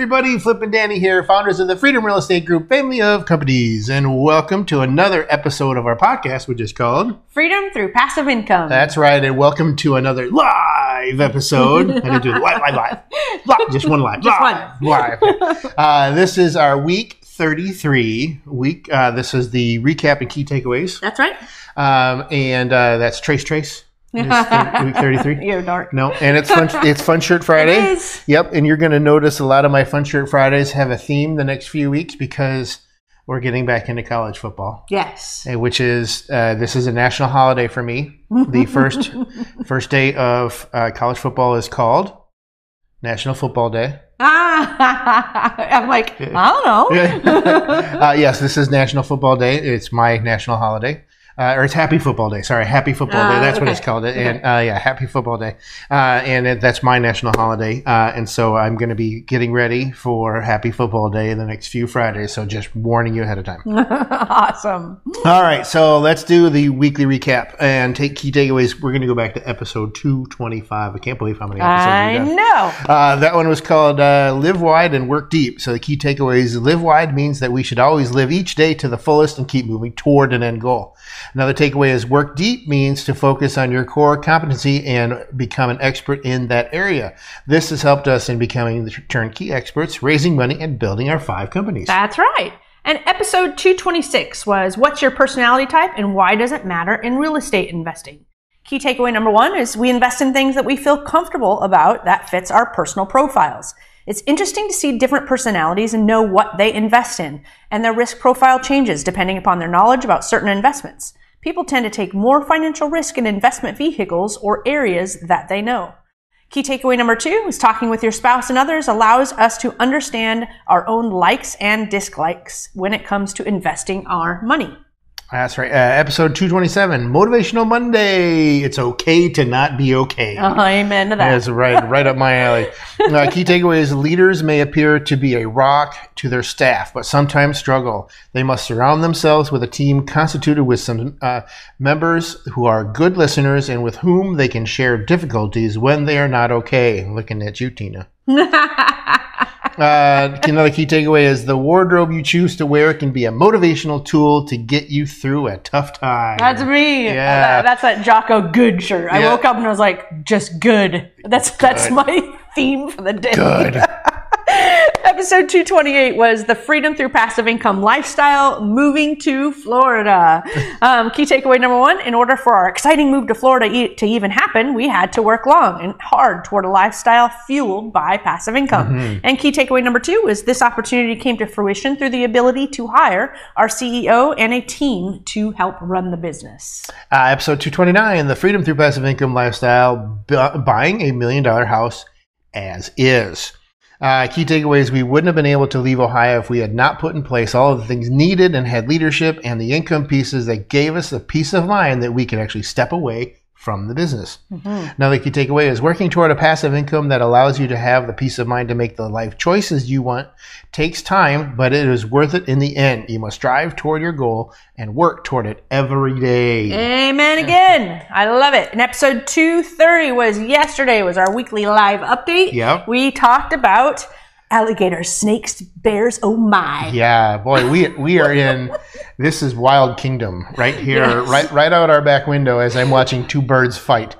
everybody. Flip and Danny here, founders of the Freedom Real Estate Group family of companies, and welcome to another episode of our podcast, which is called Freedom Through Passive Income. That's right, and welcome to another live episode. I didn't do live. Just one live. Just live. This is our week 33 week. This is the recap and key takeaways. That's right. And that's Trace. Week 33. You're dark. No, and it's fun. It's Fun Shirt Friday. It is. Yep, and you're going to notice a lot of my Fun Shirt Fridays have a theme the next few weeks because we're getting back into college football. Yes. Which is this is a national holiday for me. The first day of college football is called National Football Day. I'm like, I don't know. Yes, this is National Football Day. It's my national holiday. Or it's Happy Football Day. Sorry, Happy Football Day. That's what it's called. And Happy Football Day. And that's my national holiday. And so I'm going to be getting ready for Happy Football Day the next few Fridays. So just warning you ahead of time. Awesome. All right, so let's do the weekly recap and take key takeaways. We're going to go back to episode 225. I can't believe how many episodes we've done. I know. That one was called Live Wide and Work Deep. So the key takeaways: live wide means that we should always live each day to the fullest and keep moving toward an end goal. Another takeaway is work deep means to focus on your core competency and become an expert in that area. This has helped us in becoming the turnkey experts, raising money, and building our 5 companies. That's right. And episode 226 was what's your personality type and why does it matter in real estate investing? Key takeaway number 1 is we invest in things that we feel comfortable about that fits our personal profiles. It's interesting to see different personalities and know what they invest in, and their risk profile changes depending upon their knowledge about certain investments. People tend to take more financial risk in investment vehicles or areas that they know. Key takeaway number 2 is talking with your spouse and others allows us to understand our own likes and dislikes when it comes to investing our money. That's right. Episode 227, Motivational Monday. It's okay to not be okay. Amen to that. That's right up my alley. Key takeaways: leaders may appear to be a rock to their staff, but sometimes struggle. They must surround themselves with a team constituted with some members who are good listeners and with whom they can share difficulties when they are not okay. Looking at you, Tina. Another key takeaway is the wardrobe you choose to wear can be a motivational tool to get you through a tough time. That's me. Yeah. That's that Jocko Good shirt. I woke up and I was like, just good. That's my theme for the day. Good. Episode 228 was the Freedom Through Passive Income lifestyle, moving to Florida. Key takeaway number 1, in order for our exciting move to Florida to even happen, we had to work long and hard toward a lifestyle fueled by passive income. Mm-hmm. And key takeaway number 2 is this opportunity came to fruition through the ability to hire our CEO and a team to help run the business. Episode 229, the Freedom Through Passive Income lifestyle, buying $1 million house as is. Key takeaways: we wouldn't have been able to leave Ohio if we had not put in place all of the things needed and had leadership and the income pieces that gave us the peace of mind that we could actually step away from the business. Mm-hmm. Another key takeaway is working toward a passive income that allows you to have the peace of mind to make the life choices you want takes time, but it is worth it in the end. You must strive toward your goal and work toward it every day. Amen again. I love it. And episode 230 was our weekly live update. Yep. We talked about alligators, snakes, bears, oh my. Yeah, boy, we are in, this is Wild Kingdom right here, yes. right out our back window as I'm watching 2 birds fight.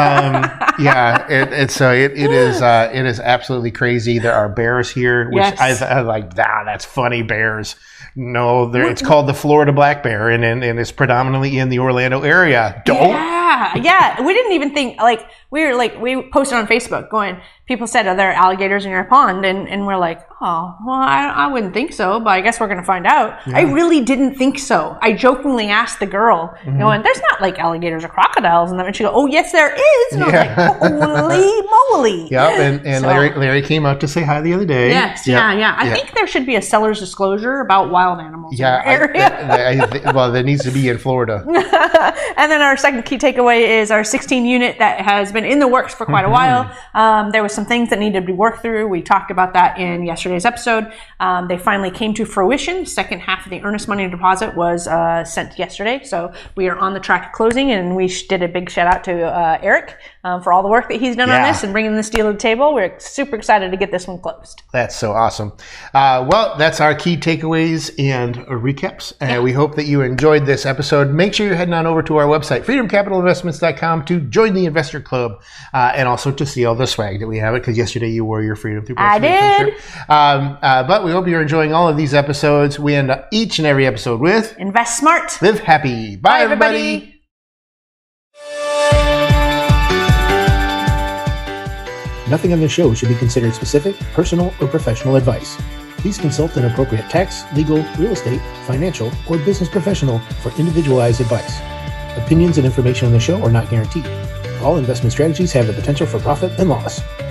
It is absolutely crazy. There are bears here, which yes. I like, that's funny, bears. No, it's called the Florida black bear, and it's predominantly in the Orlando area. Yeah. We didn't even think, we posted on Facebook going, people said, are there alligators in your pond? And we're like, oh, well, I wouldn't think so, but I guess we're going to find out. Yeah. I really didn't think so. I jokingly asked the girl, going, there's not like alligators or crocodiles in them. And she goes, oh, yes, there is. And I was like, holy moly. Yep, and so, Larry came out to say hi the other day. Yes, yeah. I think there should be a seller's disclosure about wild animals in our area. Well, that needs to be in Florida. And then our second key takeaway is our 16 unit that has been in the works for quite a while. There was some things that needed to be worked through. We talked about that in yesterday's episode. They finally came to fruition. The second half of the earnest money deposit deposit was sent yesterday. So we are on the track of closing, and we did a big shout out to Eric for all the work that he's done on this and bringing this deal to the table. We're super excited to get this one closed. That's so awesome. Well, that's our key takeaways and recaps. We hope that you enjoyed this episode. Make sure you're heading on over to our website, freedomcapitalinvestments.com, to join the investor club and also to see all the swag that we have. Because yesterday you wore your Freedom Through Passive Income shirt. But we hope you're enjoying all of these episodes. We end each and every episode with Invest smart. Live happy. Bye everybody. Nothing on this show should be considered specific, personal, or professional advice. Please consult an appropriate tax, legal, real estate, financial, or business professional for individualized advice. Opinions and information on the show are not guaranteed. All investment strategies have the potential for profit and loss.